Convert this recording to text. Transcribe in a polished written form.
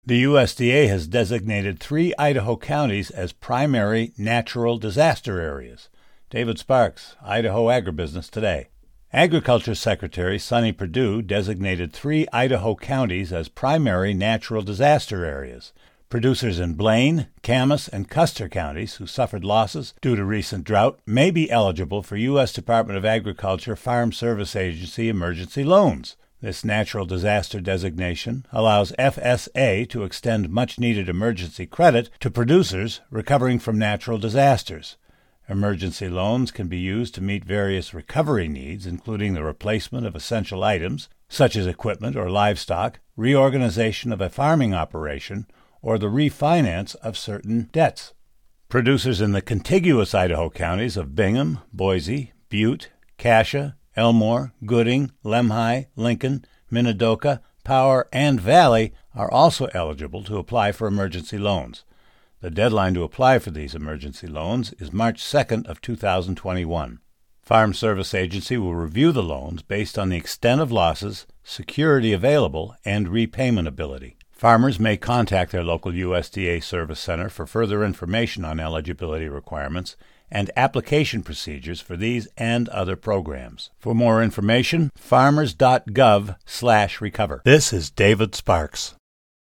The USDA has designated 3 Idaho counties as primary natural disaster areas. David Sparks, Idaho Agribusiness Today. Agriculture Secretary Sonny Perdue designated 3 Idaho counties as primary natural disaster areas. Producers in Blaine, Camas, and Custer counties who suffered losses due to recent drought may be eligible for U.S. Department of Agriculture Farm Service Agency emergency loans. This natural disaster designation allows FSA to extend much-needed emergency credit to producers recovering from natural disasters. Emergency loans can be used to meet various recovery needs, including the replacement of essential items, such as equipment or livestock, reorganization of a farming operation, or the refinance of certain debts. Producers in the contiguous Idaho counties of Bingham, Boise, Butte, Cassia, Elmore, Gooding, Lemhi, Lincoln, Minidoka, Power, and Valley are also eligible to apply for emergency loans. The deadline to apply for these emergency loans is March 2nd of 2021. Farm Service Agency will review the loans based on the extent of losses, security available, and repayment ability. Farmers may contact their local USDA Service Center for further information on eligibility requirements and application procedures for these and other programs. For more information, farmers.gov/recover. This is David Sparks.